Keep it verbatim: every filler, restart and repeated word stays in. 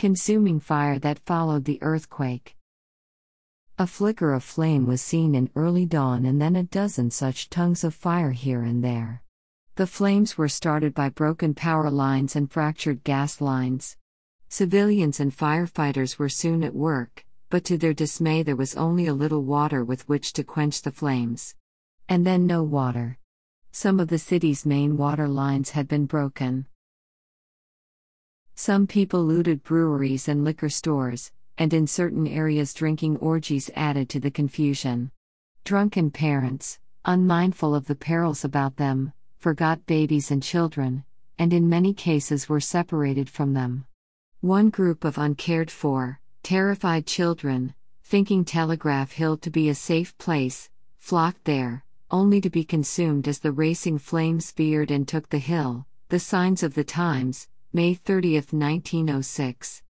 consuming fire that followed the earthquake. A flicker of flame was seen in early dawn and then a dozen such tongues of fire here and there. The flames were started by broken power lines and fractured gas lines. Civilians and firefighters were soon at work, but to their dismay there was only a little water with which to quench the flames. And then no water. Some of the city's main water lines had been broken. Some people looted breweries and liquor stores, and in certain areas drinking orgies added to the confusion. Drunken parents, unmindful of the perils about them, forgot babies and children, and in many cases were separated from them. One group of uncared for, terrified children, thinking Telegraph Hill to be a safe place, flocked there, only to be consumed as the racing flames veered and took the hill. The Signs of the Times, May thirtieth, nineteen oh six.